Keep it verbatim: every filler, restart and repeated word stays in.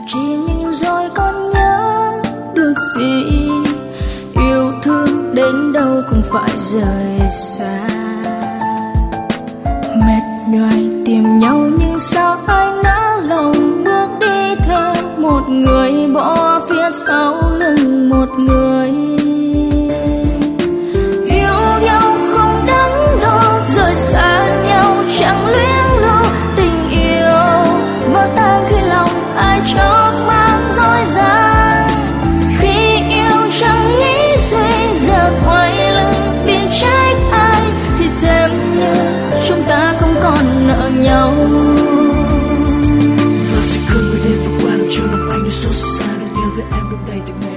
chi nhưng rồi con nhớ được gì, yêu thương đến đâu cũng phải rời xa. Mệt nhoài tìm nhau nhưng sao ai nỡ lòng bước đi theo một người, bỏ phía sau lưng một người. Yêu nhau không đắn đo, rời xa nhau chẳng luyến lâu, tình yêu vỡ tan khi lòng ai chót mang dối gian. Khi yêu chẳng nghĩ suy, giờ quay lưng biết trách ai thì xem như chúng ta không còn nợ nhau. Và sẽ không người đến vừa qua làm cho lòng anh nó xót xa, nên nhớ với em lúc này từng